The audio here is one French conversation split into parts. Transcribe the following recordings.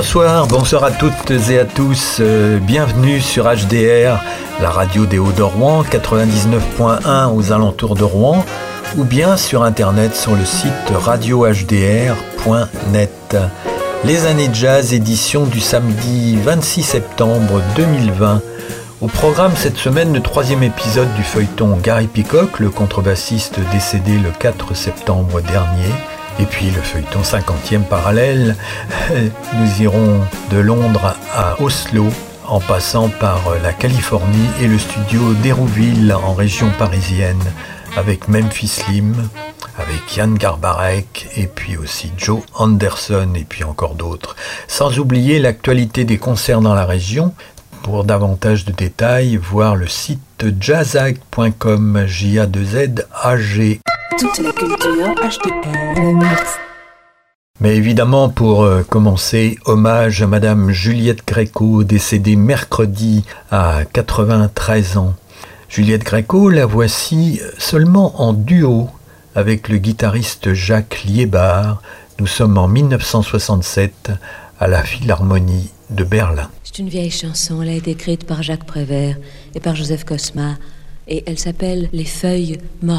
Bonsoir à toutes et à tous. Bienvenue sur HDR, la radio des Hauts-de-Rouen, 99.1 aux alentours de Rouen, ou bien sur internet sur le site radiohdr.net. Les années jazz, édition du samedi 26 septembre 2020. Au programme cette semaine, le 3e épisode du feuilleton Gary Peacock, le contrebassiste décédé le 4 septembre dernier. Et puis le feuilleton 50e parallèle, nous irons de Londres à Oslo, en passant par la Californie et le studio d'Hérouville en région parisienne, avec Memphis Slim, avec Jan Garbarek, et puis aussi Joe Anderson, et puis encore d'autres. Sans oublier l'actualité des concerts dans la région. Pour davantage de détails, voir le site jazag.com, J-A-2-Z-A-G. Toute la culture HDR. Mais évidemment, pour commencer, hommage à Madame Juliette Gréco, décédée mercredi à 93 ans. Juliette Gréco, la voici seulement en duo avec le guitariste Jacques Liébard. Nous sommes en 1967 à la Philharmonie de Berlin. C'est une vieille chanson, elle a été écrite par Jacques Prévert et par Joseph Cosma, et elle s'appelle « Les feuilles mortes ».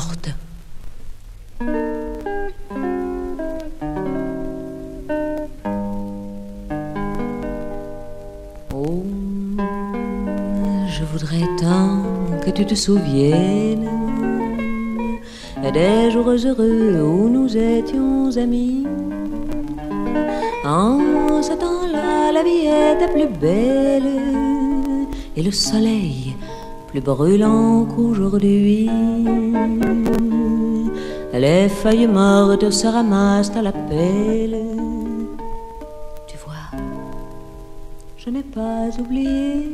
Oh, je voudrais tant que tu te souviennes des jours heureux où nous étions amis. En ce temps-là, la vie était plus belle et le soleil plus brûlant qu'aujourd'hui. Les feuilles mortes se ramassent à la pelle. Tu vois, je n'ai pas oublié.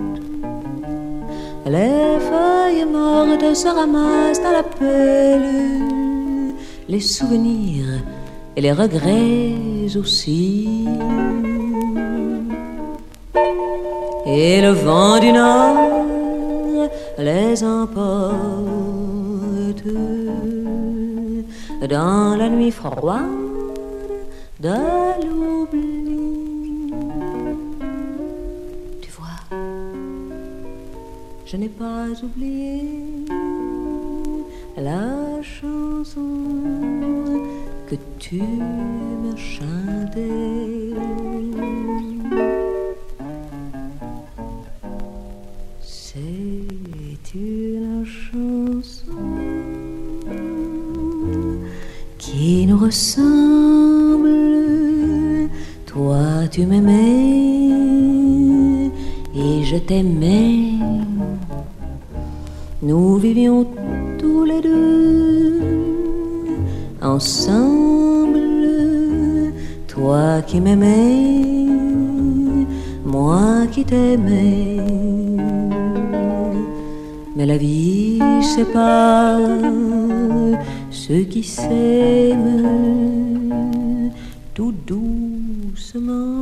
Les feuilles mortes se ramassent à la pelle. Les souvenirs et les regrets aussi. Et le vent du nord les emporte dans la nuit froide de l'oubli. Tu vois, je n'ai pas oublié la chanson que tu me chantais. C'est une chanson qui nous ressemble. Toi tu m'aimais et je t'aimais. Nous vivions tous les deux ensemble. Toi qui m'aimais, moi qui t'aimais. Mais la vie sépare ceux qui s'aiment tout doucement,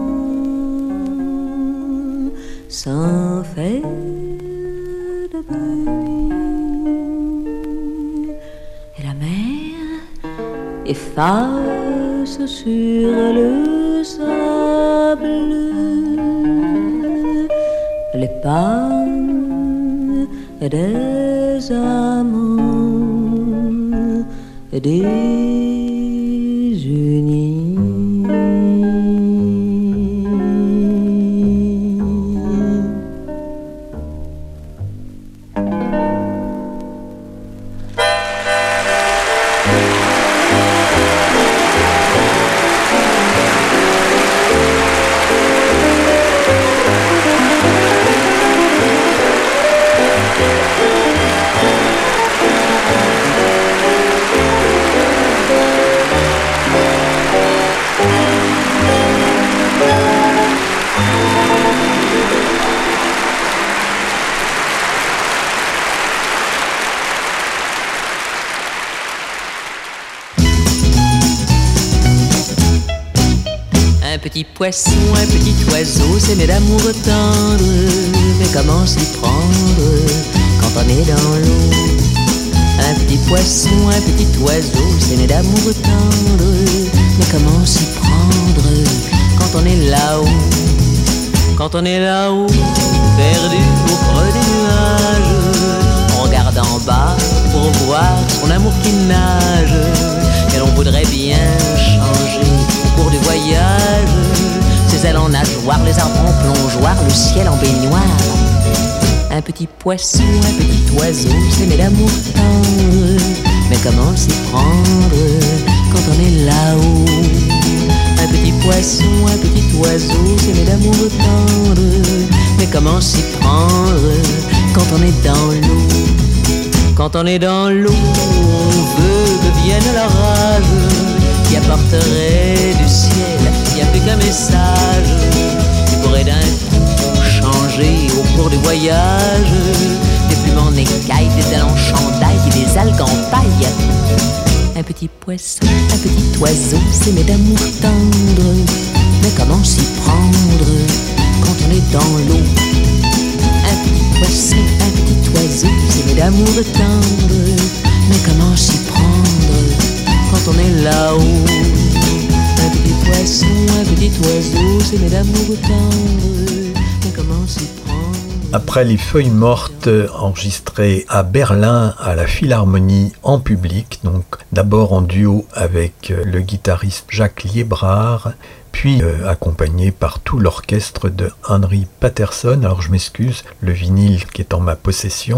sans faire de bruit. Et la mer efface sur le sable les pas des amants désunis. petit poisson, un petit oiseau, c'est né d'amour tendre. Mais comment s'y prendre quand on est dans l'eau? Un petit poisson, un petit oiseau, c'est né d'amour tendre. Mais comment s'y prendre quand on est là-haut. Quand on est là-haut, perdu au creux des nuages, on regarde en bas pour voir son amour qui nage. Et l'on voudrait bien changer au cours du voyage, ses ailes en nageoire, les arbres en plongeoir, le ciel en baignoire. Un petit poisson, un petit oiseau, s'aimer d'amour tendre. Mais comment s'y prendre quand on est là-haut? Un petit poisson, un petit oiseau, s'aimer d'amour tendre. Mais comment s'y prendre quand on est dans l'eau? Quand on est dans l'eau, on veut que vienne l'orage qui apporterait du ciel, il n'y a plus qu'un message qui pourrait d'un coup changer au cours du voyage. Des plumes en écailles, des ailes en chandail et des algues en paille. Un petit poisson, un petit oiseau, s'aimer d'amour tendre. Mais comment s'y prendre quand on est dans l'eau? Un petit poisson, un petit oiseau, s'aimer d'amour tendre. Mais comment s'y prendre quand on est là-haut? Un petit poisson, un petit oiseau, s'aimer d'amour tendre. Mais comment s'y prendre? Après les Feuilles mortes enregistrées à Berlin à la Philharmonie en public, donc d'abord en duo avec le guitariste Jacques Liébrard, puis accompagné par tout l'orchestre de Henry Patterson. Alors je m'excuse, le vinyle qui est en ma possession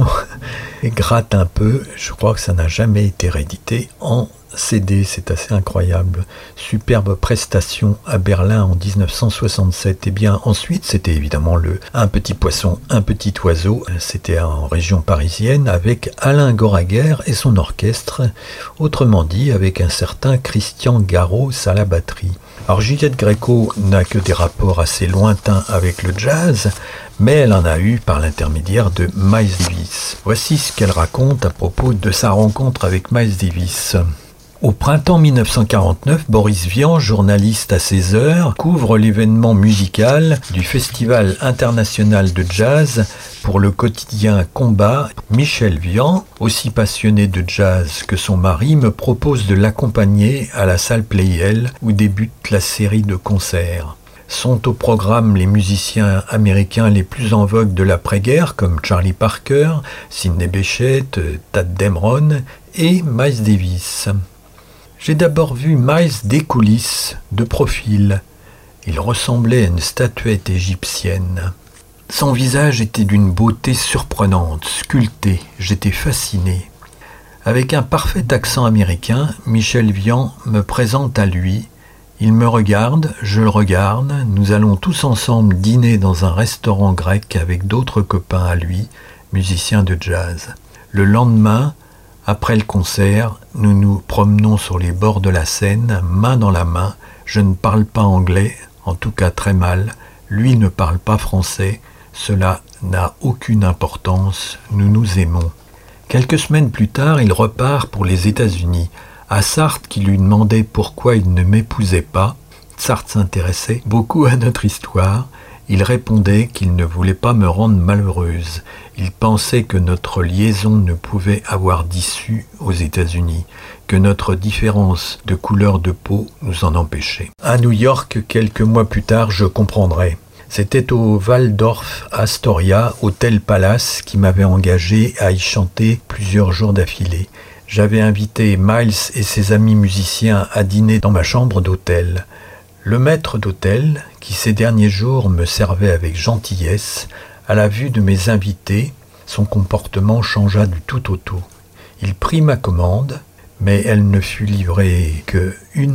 gratte un peu, je crois que ça n'a jamais été réédité en CD, c'est assez incroyable. Superbe prestation à Berlin en 1967. Et bien ensuite, c'était évidemment le Un petit poisson, un petit oiseau. C'était en région parisienne avec Alain Goraguer et son orchestre. Autrement dit, avec un certain Christian Garros à la batterie. Alors Juliette Gréco n'a que des rapports assez lointains avec le jazz, mais elle en a eu par l'intermédiaire de Miles Davis. Voici ce qu'elle raconte à propos de sa rencontre avec Miles Davis. Au printemps 1949, Boris Vian, journaliste à 16h, couvre l'événement musical du Festival international de jazz pour le quotidien Combat. Michel Vian, aussi passionné de jazz que son mari, me propose de l'accompagner à la salle Pleyel où débute la série de concerts. Sont au programme les musiciens américains les plus en vogue de l'après-guerre comme Charlie Parker, Sidney Bechet, Tadd Dameron et Miles Davis. J'ai d'abord vu Miles des coulisses, de profil. Il ressemblait à une statuette égyptienne. Son visage était d'une beauté surprenante, sculpté. J'étais fasciné. Avec un parfait accent américain, Michel Vian me présente à lui. Il me regarde, je le regarde. Nous allons tous ensemble dîner dans un restaurant grec avec d'autres copains à lui, musiciens de jazz. Le lendemain, après le concert, nous nous promenons sur les bords de la Seine, main dans la main. Je ne parle pas anglais, en tout cas très mal. Lui ne parle pas français. Cela n'a aucune importance. Nous nous aimons. Quelques semaines plus tard, il repart pour les États-Unis. À Sartre, qui lui demandait pourquoi il ne m'épousait pas, Sartre s'intéressait beaucoup à notre histoire. Il répondait qu'il ne voulait pas me rendre malheureuse. Il pensait que notre liaison ne pouvait avoir d'issue aux États-Unis, que notre différence de couleur de peau nous en empêchait. À New York, quelques mois plus tard, je comprendrai. C'était au Waldorf Astoria, Hôtel Palace, qui m'avait engagé à y chanter plusieurs jours d'affilée. J'avais invité Miles et ses amis musiciens à dîner dans ma chambre d'hôtel. Le maître d'hôtel, qui ces derniers jours me servait avec gentillesse, à la vue de mes invités, son comportement changea du tout au tout. Il prit ma commande, mais elle ne fut livrée que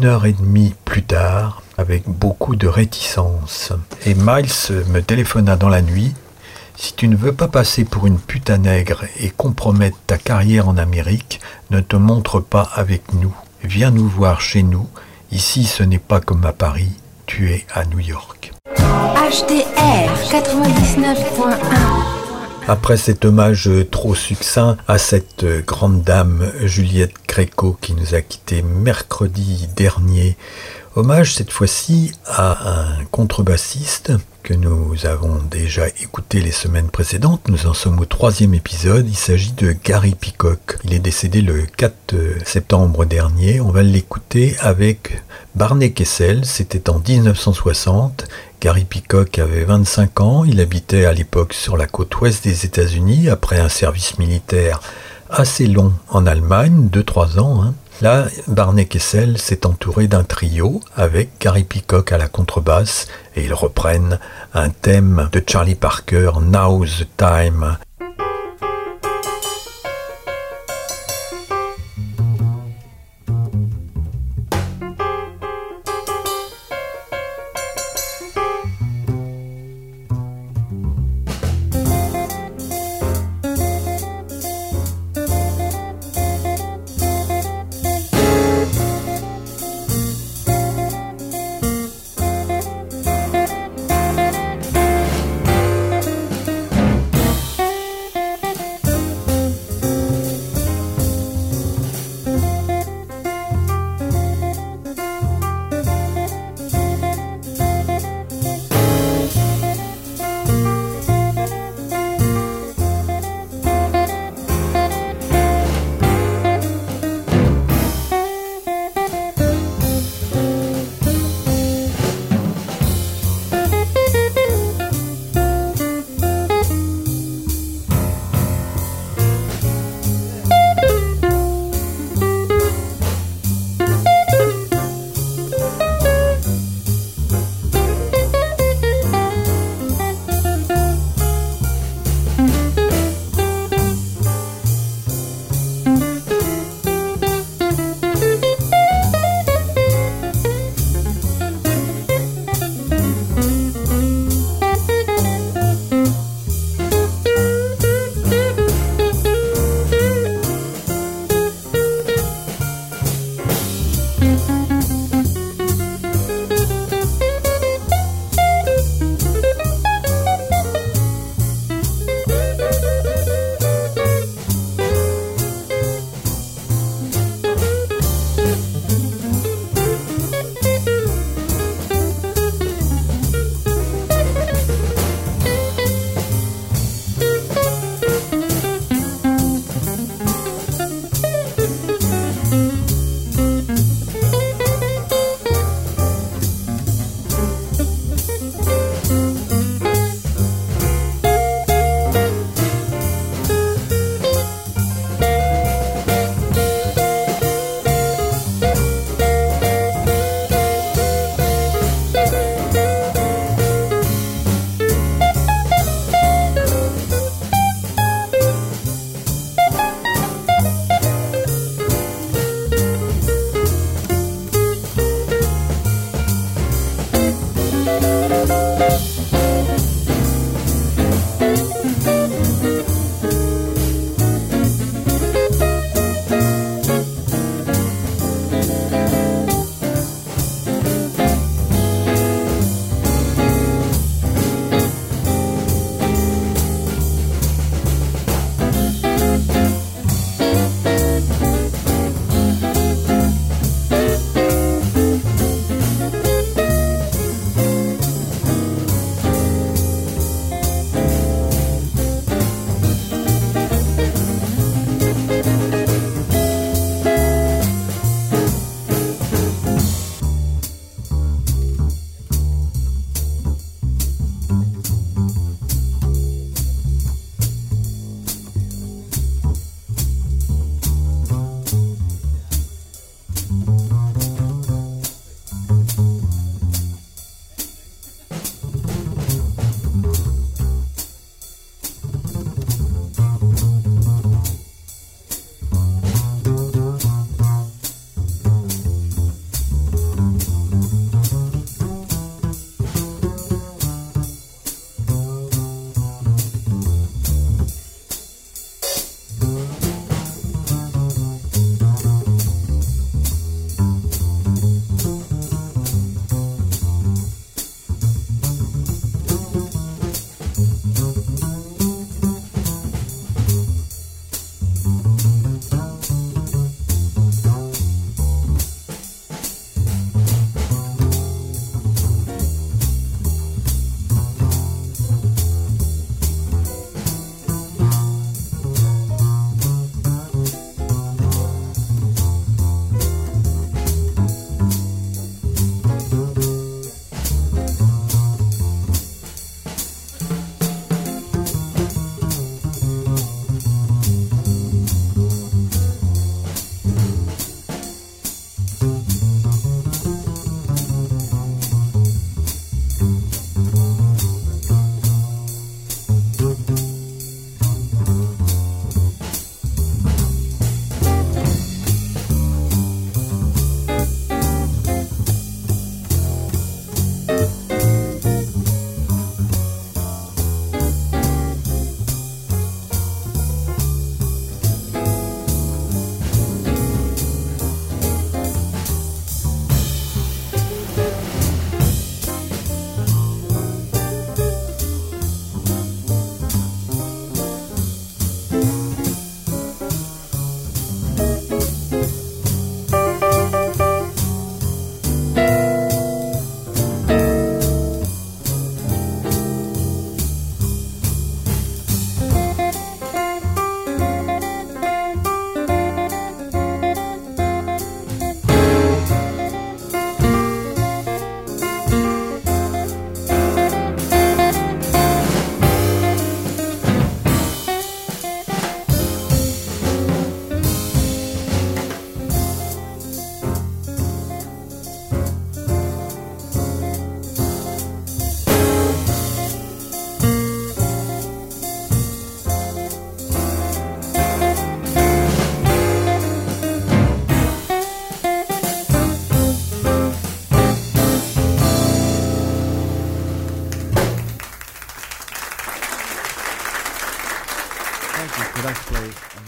1h30 plus tard, avec beaucoup de réticence. Et Miles me téléphona dans la nuit. « Si tu ne veux pas passer pour une pute à nègre et compromettre ta carrière en Amérique, ne te montre pas avec nous. Viens nous voir chez nous. Ici, ce n'est pas comme à Paris. Tu es à New York. » HDR 99.1. Après cet hommage trop succinct à cette grande dame Juliette Gréco qui nous a quittés mercredi dernier, hommage cette fois-ci à un contrebassiste que nous avons déjà écouté les semaines précédentes. Nous en sommes au 3e épisode. Il s'agit de Gary Peacock. Il est décédé le 4 septembre dernier. On va l'écouter avec Barney Kessel. C'était en 1960. Gary Peacock avait 25 ans. Il habitait à l'époque sur la côte ouest des États-Unis après un service militaire assez long en Allemagne, 2-3 ans. Là, Barney Kessel s'est entouré d'un trio avec Gary Peacock à la contrebasse et ils reprennent un thème de Charlie Parker, Now's the Time.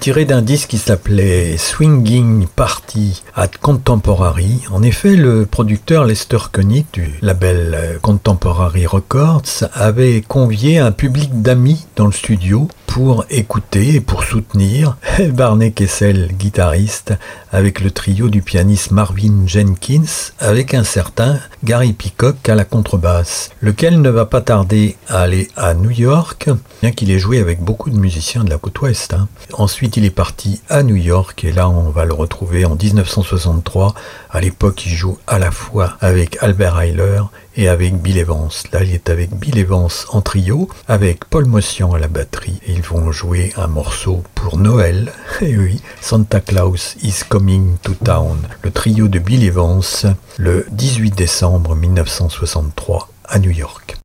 tiré d'un disque qui s'appelait Swinging Party at Contemporary. En effet, le producteur Lester Koenig du label Contemporary Records avait convié un public d'amis dans le studio pour écouter et pour soutenir Barney Kessel, guitariste, avec le trio du pianiste Marvin Jenkins, avec un certain Gary Peacock à la contrebasse, lequel ne va pas tarder à aller à New York, bien qu'il ait joué avec beaucoup de musiciens de la côte ouest. Ensuite, il est parti à New York, et là, on va le retrouver en 1963. À l'époque, il joue à la fois avec Albert Ayler et avec Bill Evans. Là, il est avec Bill Evans en trio, avec Paul Motian à la batterie. Et ils vont jouer un morceau pour Noël. Et oui, Santa Claus is Coming to Town. Le trio de Bill Evans, le 18 décembre 1963 à New York.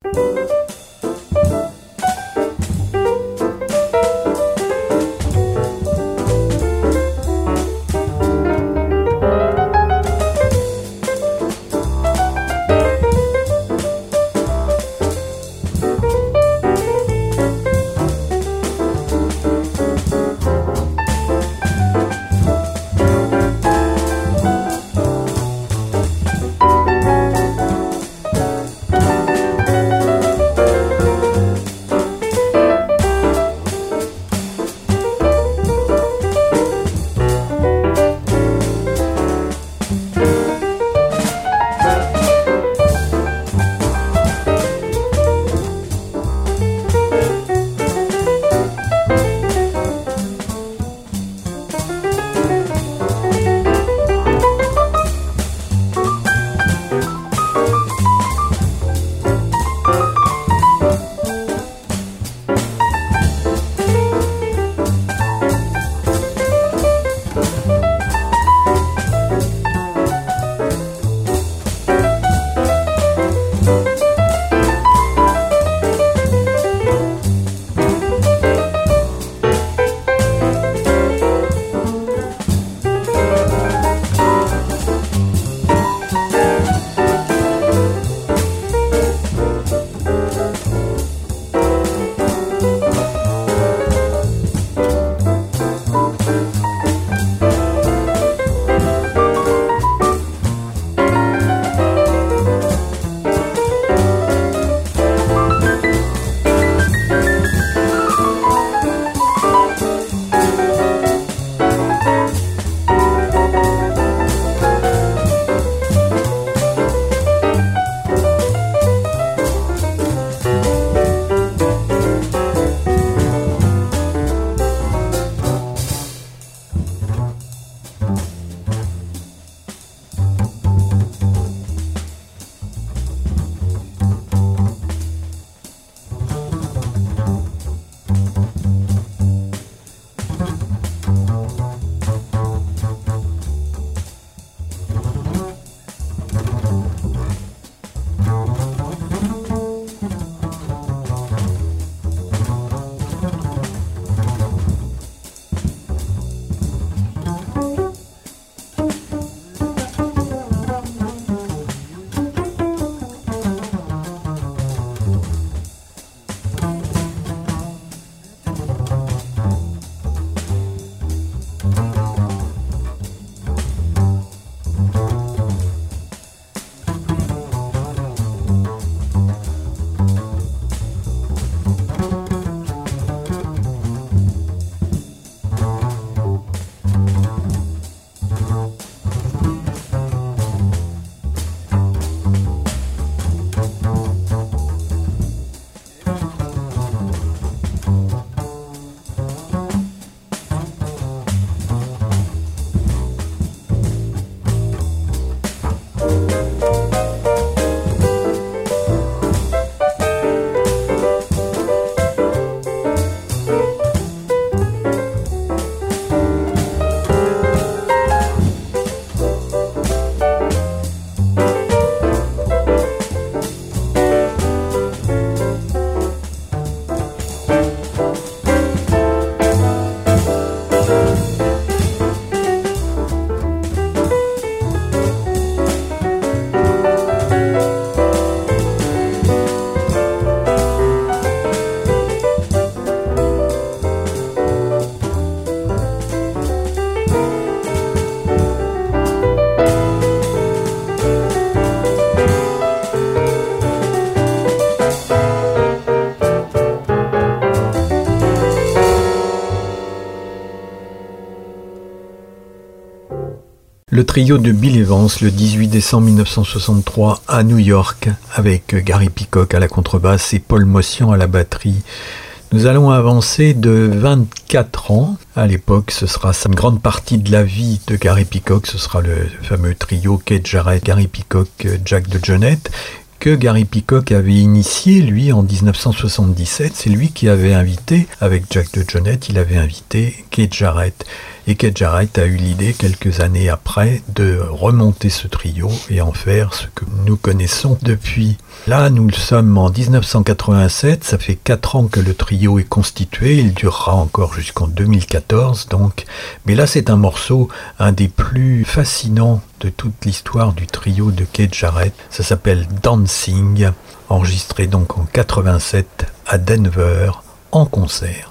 Le trio de Bill Evans le 18 décembre 1963 à New York avec Gary Peacock à la contrebasse et Paul Motian à la batterie. Nous allons avancer de 24 ans. À l'époque, ce sera une grande partie de la vie de Gary Peacock. Ce sera le fameux trio Keith Jarrett, Gary Peacock, Jack DeJohnette, que Gary Peacock avait initié, lui, en 1977. C'est lui qui avait invité, avec Jack DeJohnette, il avait invité Keith Jarrett. Et Keith Jarrett a eu l'idée, quelques années après, de remonter ce trio et en faire ce que nous connaissons depuis. Là, nous sommes en 1987, ça fait 4 ans que le trio est constitué, il durera encore jusqu'en 2014 donc. Mais là, c'est un morceau, un des plus fascinants de toute l'histoire du trio de Keith Jarrett. Ça s'appelle Dancing, enregistré donc en 87 à Denver en concert.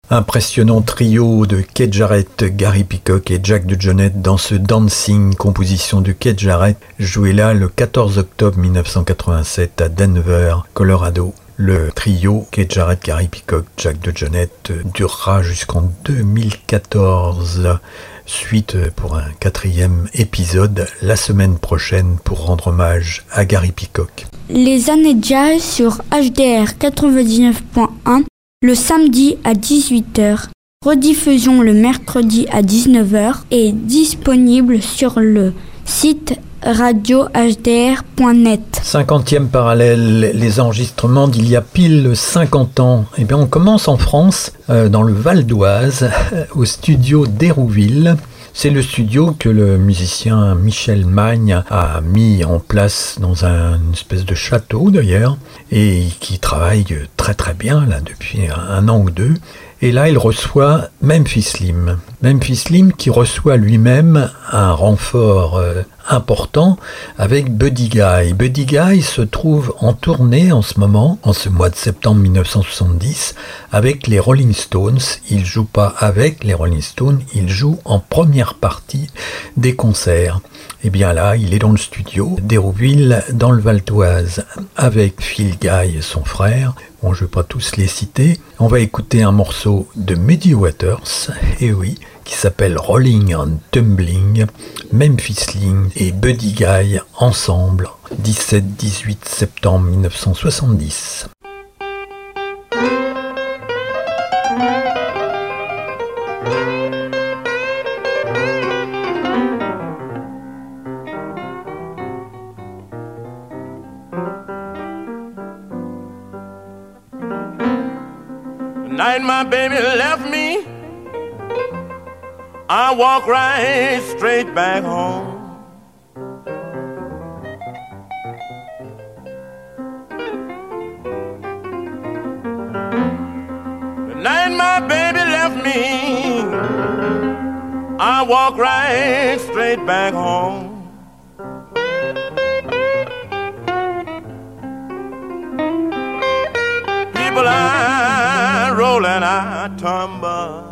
Impressionnant trio de Keith Jarrett, Gary Peacock et Jack DeJohnette dans ce Dancing, composition de Keith Jarrett, joué là le 14 octobre 1987 à Denver, Colorado. Le trio Keith Jarrett, Gary Peacock, Jack DeJohnette durera jusqu'en 2014. Suite pour un 4e épisode la semaine prochaine pour rendre hommage à Gary Peacock. Les années jazz sur HDR 99.1 le samedi à 18h. Rediffusion le mercredi à 19h et disponible sur le site radio-hdr.net. 50e parallèle, les enregistrements d'il y a pile 50 ans. Eh bien, on commence en France, dans le Val d'Oise, au studio d'Hérouville. C'est le studio que le musicien Michel Magne a mis en place dans une espèce de château d'ailleurs, et qui travaille très très bien là depuis un an ou deux. Et là, il reçoit Memphis Slim. Memphis Slim qui reçoit lui-même un renfort important avec Buddy Guy. Buddy Guy se trouve en tournée en ce moment, en ce mois de septembre 1970, avec les Rolling Stones. Il joue pas avec les Rolling Stones, il joue en première partie des concerts. Et bien là, il est dans le studio d'Hérouville, dans le Val d'Oise, avec Phil Guy, son frère. Bon, je ne vais pas tous les citer. On va écouter un morceau de Muddy Waters, et oui, qui s'appelle Rolling and Tumbling. Memphis Slim et Buddy Guy ensemble, 17-18 septembre 1970. Night my baby left me, I walk right straight back home. The night my baby left me, I walk right straight back home. People I roll and I tumble,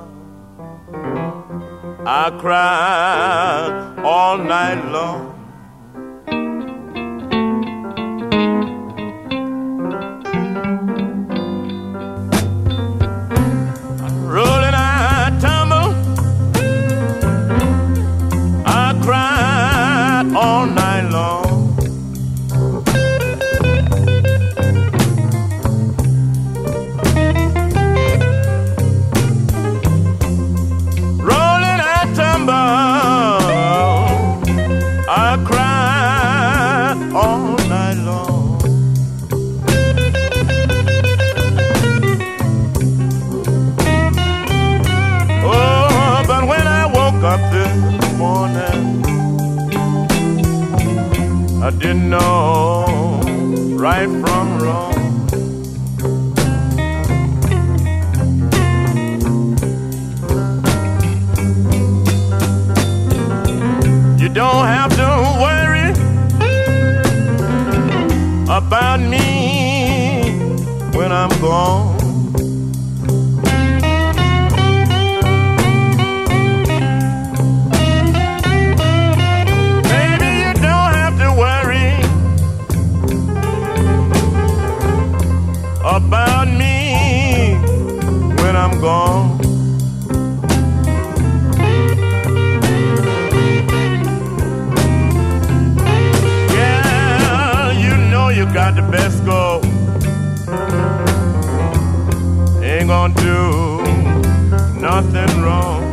I cry all night long. I roll and I tumble, I cry all night long. I didn't know right from wrong. You don't have to worry about me when I'm gone. About me when I'm gone. Yeah, you know you got the best go. Ain't gonna do nothing wrong.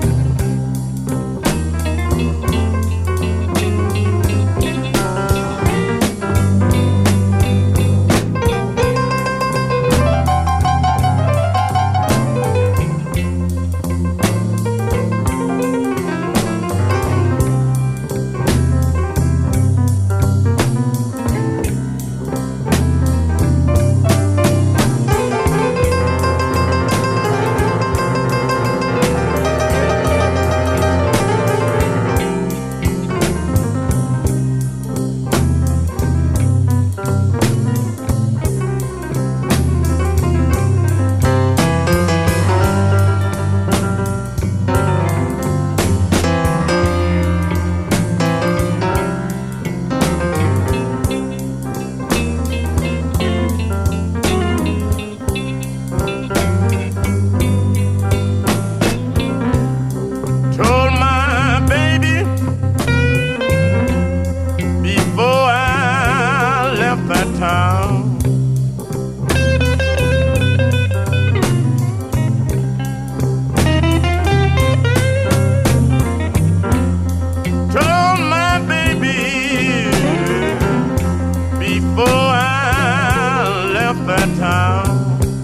that town.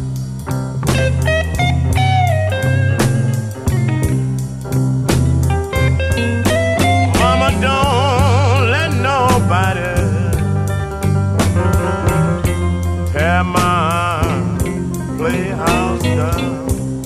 Mama, don't let nobody tear my playhouse down.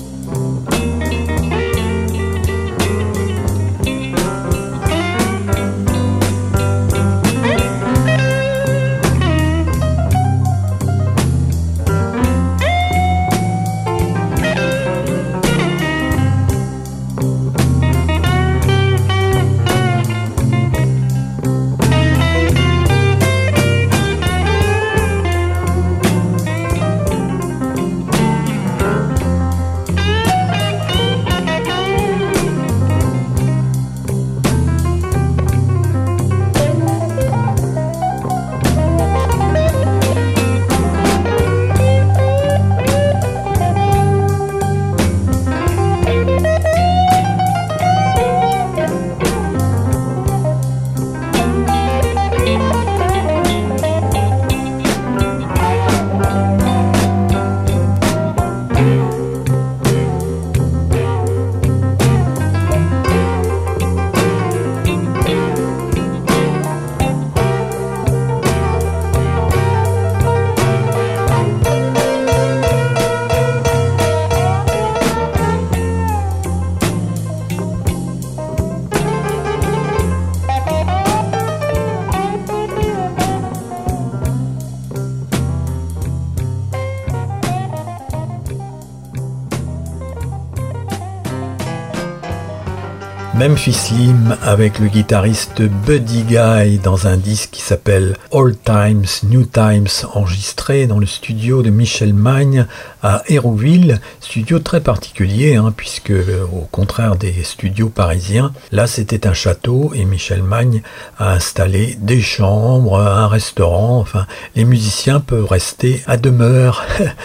Memphis Slim avec le guitariste Buddy Guy dans un disque qui s'appelle Old Times, New Times, enregistré dans le studio de Michel Magne à Hérouville, studio très particulier puisque au contraire des studios parisiens, là c'était un château et Michel Magne a installé des chambres, un restaurant, enfin les musiciens peuvent rester à demeure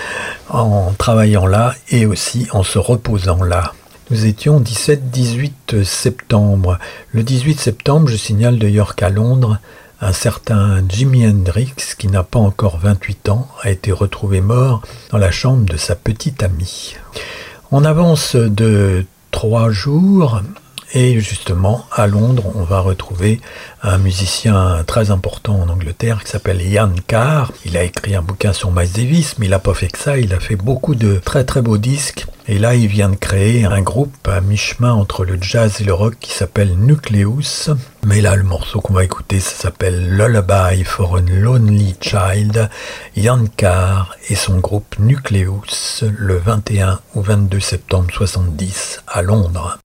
en travaillant là et aussi en se reposant là. Nous étions 17-18 septembre. Le 18 septembre, je signale d'ailleurs qu'à Londres, un certain Jimi Hendrix, qui n'a pas encore 28 ans, a été retrouvé mort dans la chambre de sa petite amie. On avance de 3 jours et justement à Londres, on va retrouver un musicien très important en Angleterre qui s'appelle Ian Carr. Il a écrit un bouquin sur Miles Davis, mais il n'a pas fait que ça, il a fait beaucoup de très très beaux disques. Et là, il vient de créer un groupe à mi-chemin entre le jazz et le rock qui s'appelle Nucleus. Mais là, le morceau qu'on va écouter, ça s'appelle Lullaby for a Lonely Child. Ian Carr et son groupe Nucleus, le 21 ou 22 septembre 70 à Londres.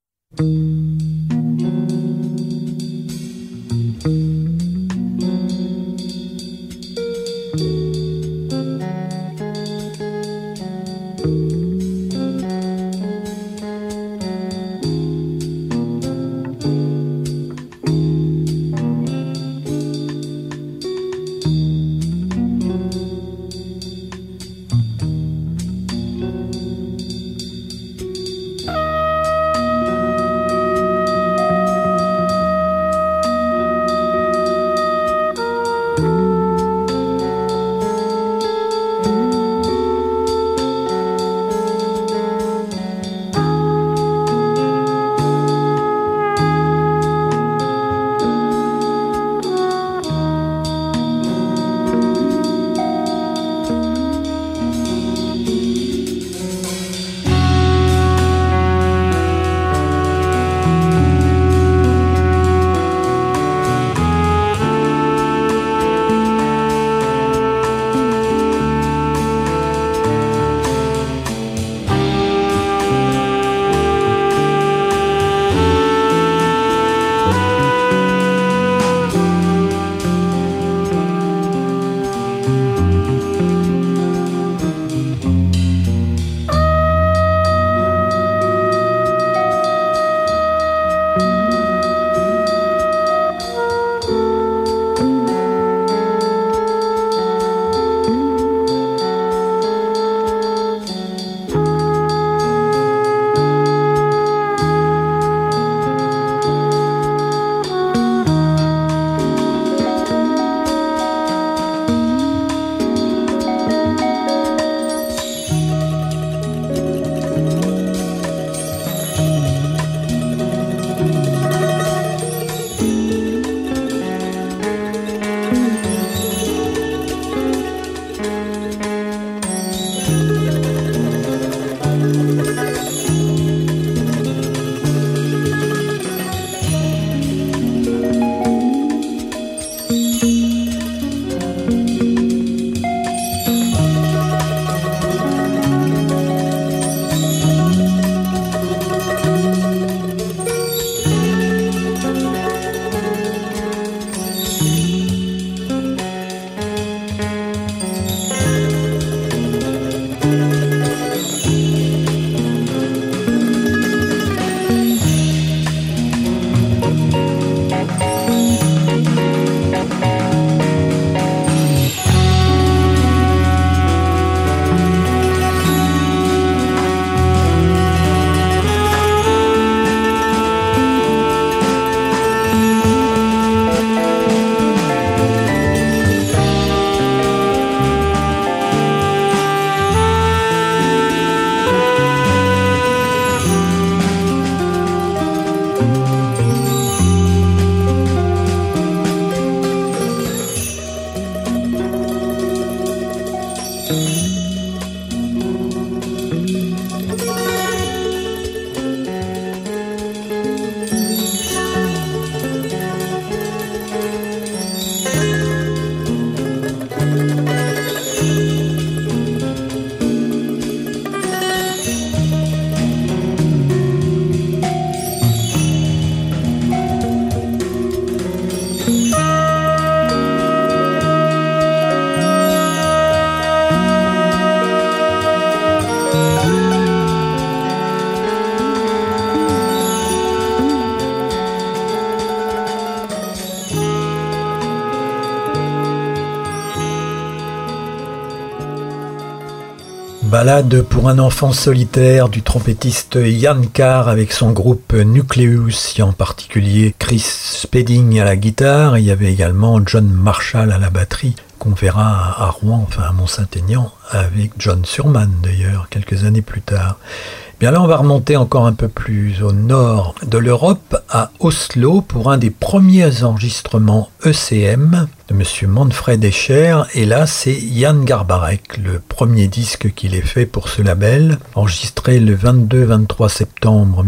Ballade pour un enfant solitaire du trompettiste Jan Carr avec son groupe Nucleus, et en particulier Chris Spedding à la guitare. Il y avait également John Marshall à la batterie, qu'on verra à Rouen, enfin à Mont-Saint-Aignan, avec John Surman d'ailleurs, quelques années plus tard. Bien là, on va remonter encore un peu plus au nord de l'Europe, à Oslo, pour un des premiers enregistrements ECM de M. Manfred Escher. Et là, c'est Jan Garbarek, le premier disque qu'il ait fait pour ce label, enregistré le 22-23 septembre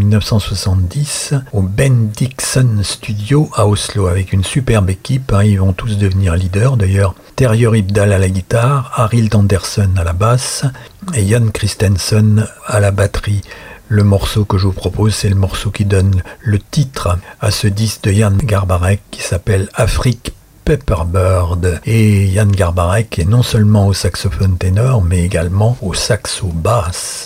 1970 au Ben Dixon Studio à Oslo, avec une superbe équipe. Ils vont tous devenir leaders d'ailleurs. Terje Rypdal à la guitare, Arild Andersen à la basse et Jan Christensen à la batterie. Le morceau que je vous propose, c'est le morceau qui donne le titre à ce disque de Jan Garbarek qui s'appelle Afrique Pepperbird. Et Jan Garbarek est non seulement au saxophone ténor, mais également au saxo basse.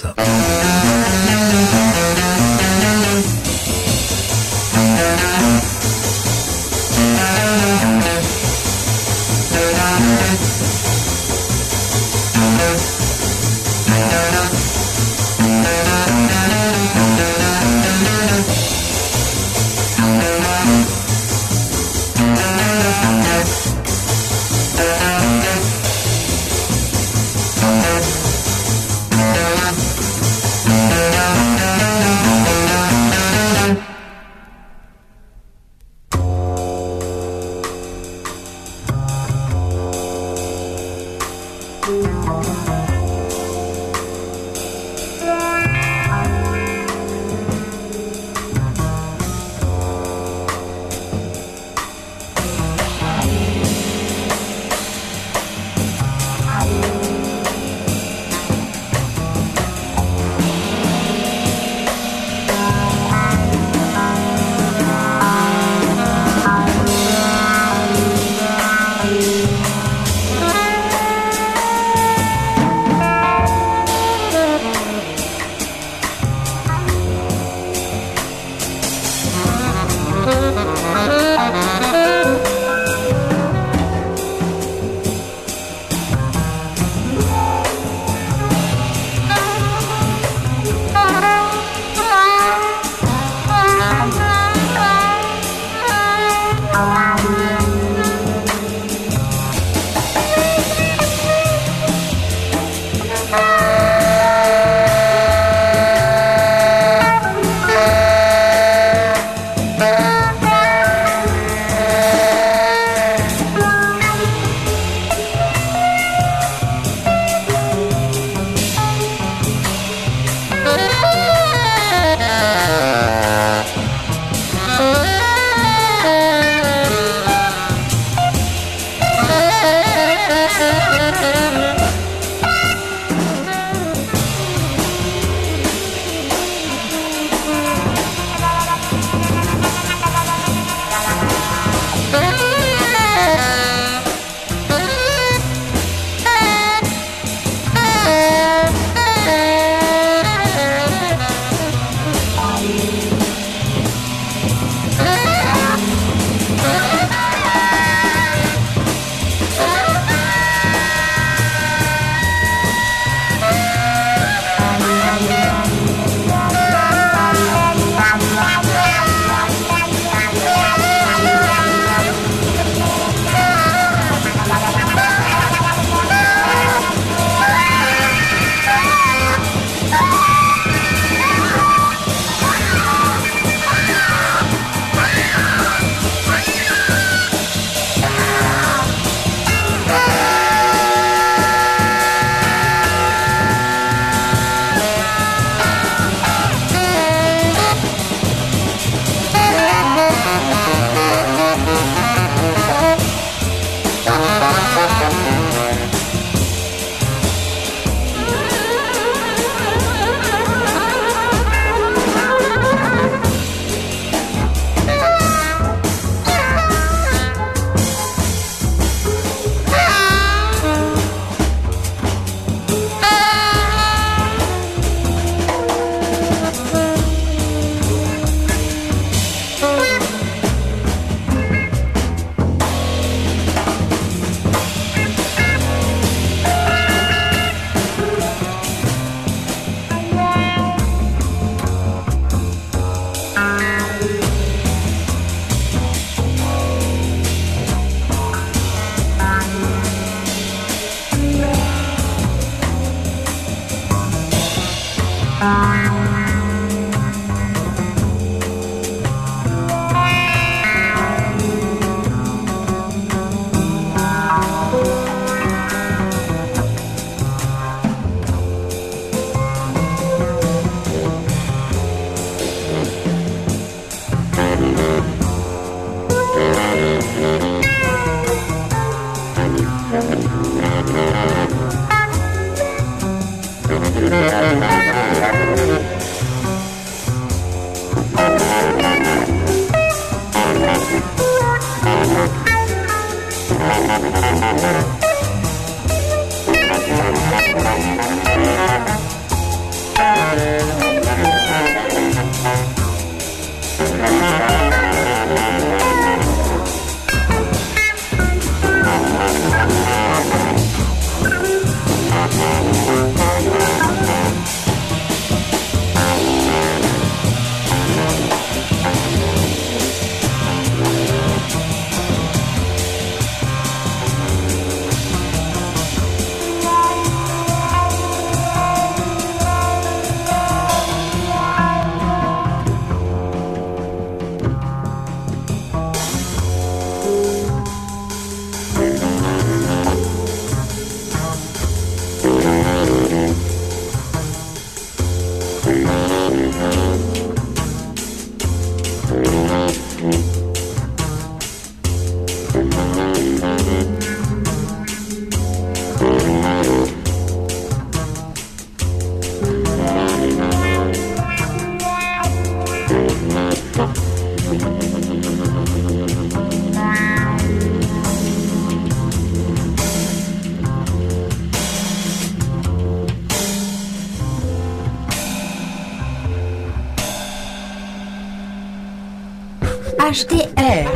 HDR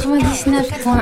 99.1.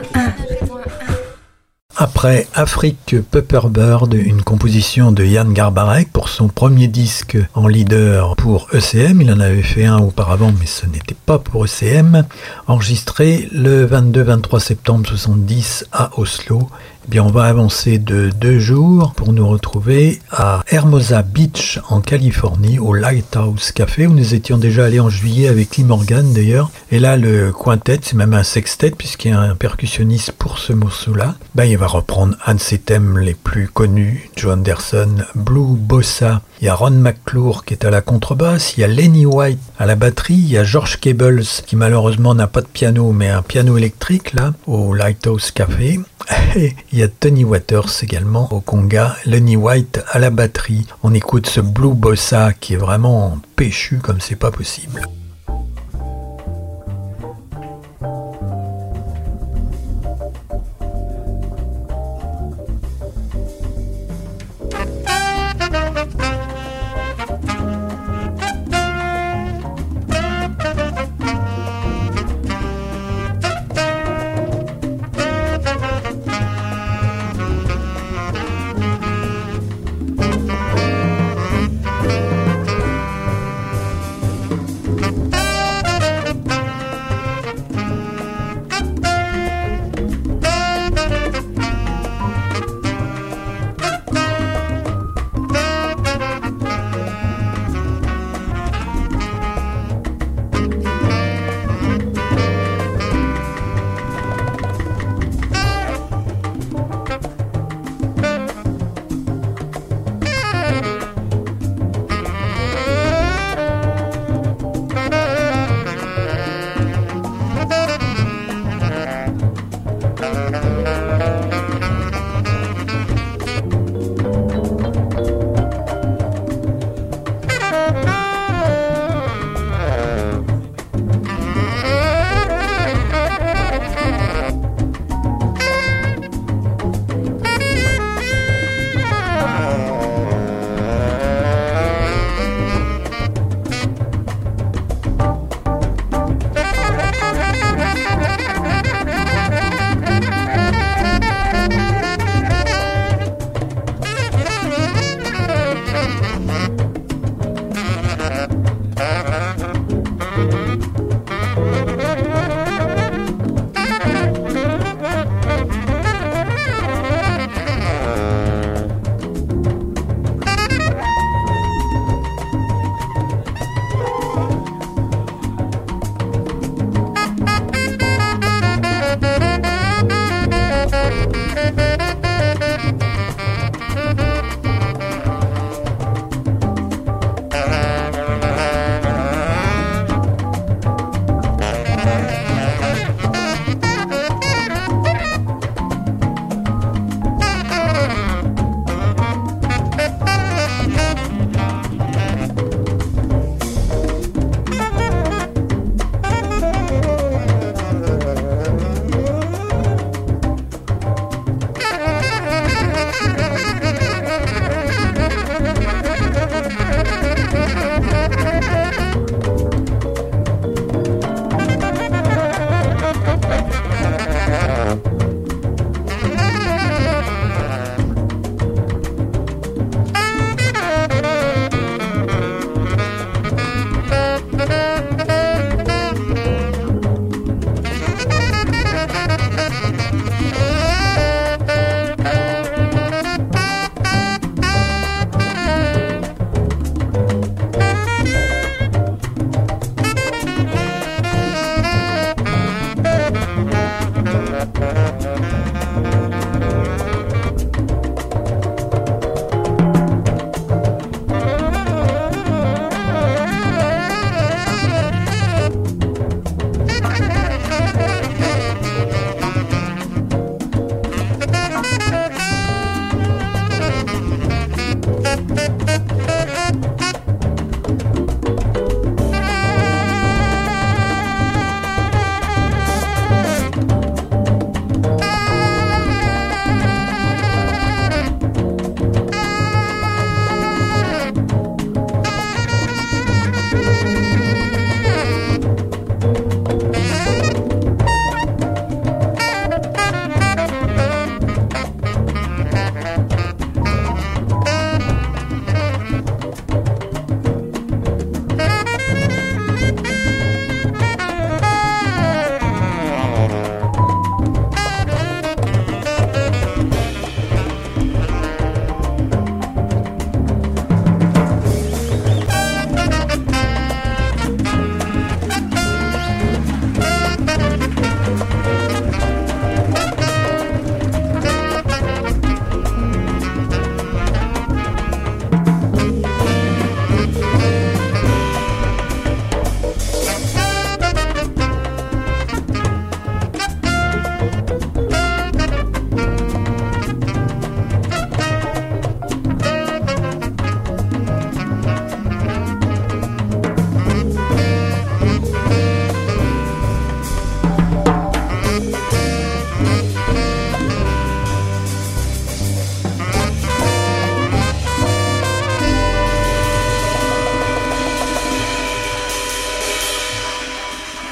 Après Afrique Pepperbird, une composition de Jan Garbarek pour son premier disque en leader pour ECM, il en avait fait un auparavant mais ce n'était pas pour ECM, enregistré le 22-23 septembre 70 à Oslo. Eh bien, on va avancer de 2 jours pour nous retrouver à Hermosa Beach en Californie au Lighthouse Café où nous étions déjà allés en juillet avec Lee Morgan d'ailleurs. Et là le quintet, c'est même un sextet puisqu'il y a un percussionniste pour ce morceau-là. Il va reprendre un de ses thèmes les plus connus, Joe Anderson, Blue Bossa. Il y a Ron McClure qui est à la contrebasse, il y a Lenny White à la batterie, il y a George Cables qui malheureusement n'a pas de piano mais un piano électrique là au Lighthouse Café. Et il y a Tony Waters également au conga, Lenny White à la batterie. On écoute ce Blue Bossa qui est vraiment péchu comme c'est pas possible.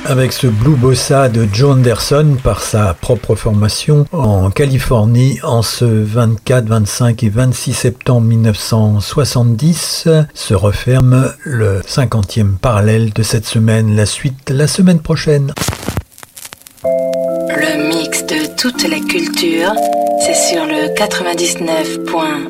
avec ce Blue Bossa de Joe Anderson par sa propre formation en Californie en ce 24, 25 et 26 septembre 1970 se referme le 50e parallèle de cette semaine. La suite la semaine prochaine. Le mix de toute la culture, c'est sur le 99.1.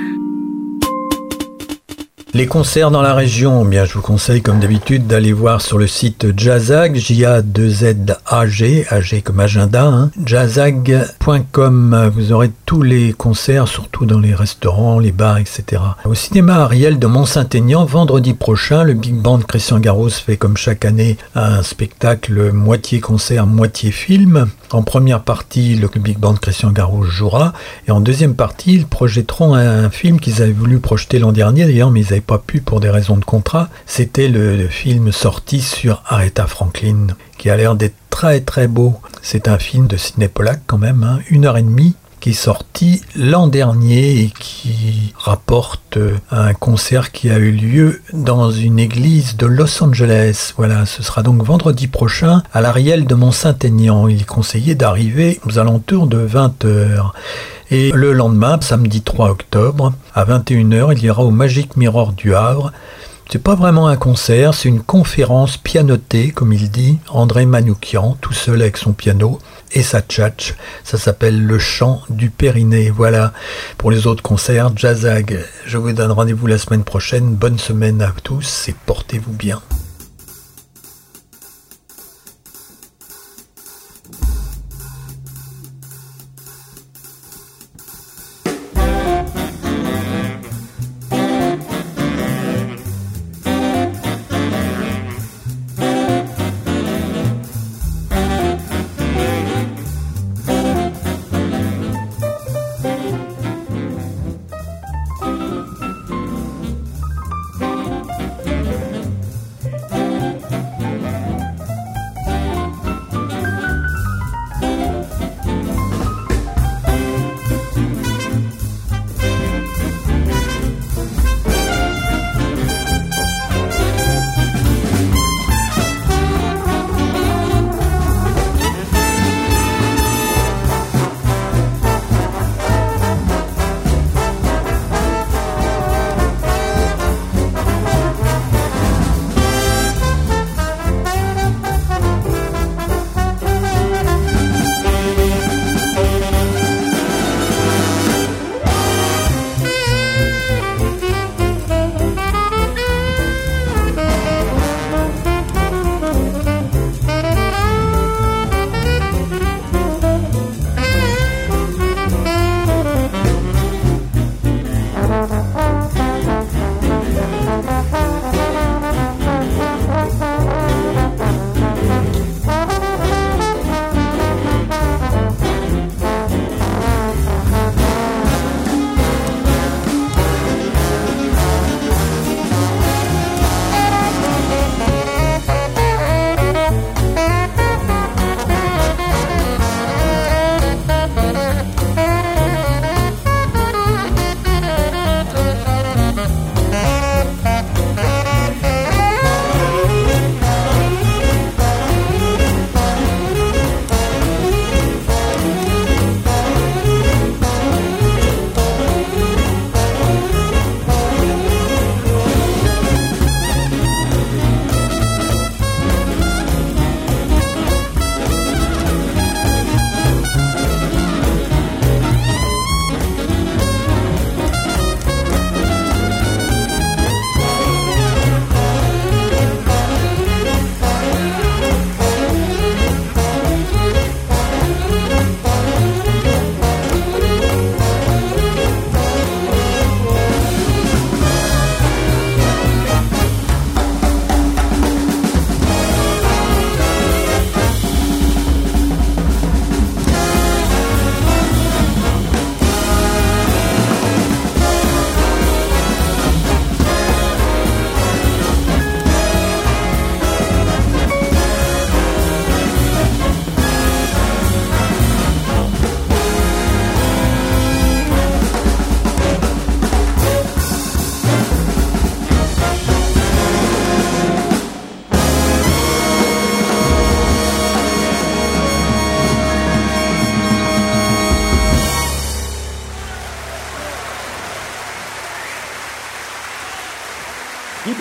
Les concerts dans la région, bien je vous conseille comme d'habitude d'aller voir sur le site Jazzag, J-A-2-Z-A-G, A-G comme agenda, jazzag.com. Vous aurez tous les concerts, surtout dans les restaurants, les bars, etc. Au cinéma Ariel de Mont-Saint-Aignan, vendredi prochain, le Big Band Christian Garros fait comme chaque année un spectacle moitié concert, moitié film. En première partie, le Big Band Christian Garros jouera, et en deuxième partie, ils projetteront un film qu'ils avaient voulu projeter l'an dernier, d'ailleurs, mais ils n'avaient pas pu pour des raisons de contrat. C'était le film sorti sur Aretha Franklin, qui a l'air d'être très très beau. C'est un film de Sidney Pollack quand même, 1h30, qui est sorti l'an dernier et qui rapporte un concert qui a eu lieu dans une église de Los Angeles. Voilà, ce sera donc vendredi prochain à l'Ariel de Mont-Saint-Aignan. Il est conseillé d'arriver aux alentours de 20h. Et le lendemain, samedi 3 octobre, à 21h, il y aura au Magic Mirror du Havre. C'est pas vraiment un concert, c'est une conférence pianotée, comme il dit, André Manoukian, tout seul avec son piano et sa tchatch. Ça s'appelle Le Chant du Périnée. Voilà, pour les autres concerts, Jazzag. Je vous donne rendez-vous la semaine prochaine. Bonne semaine à tous et portez-vous bien.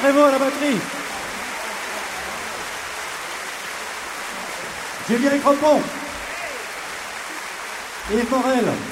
Prévost à la batterie. Julien Cropon. Yves Morel.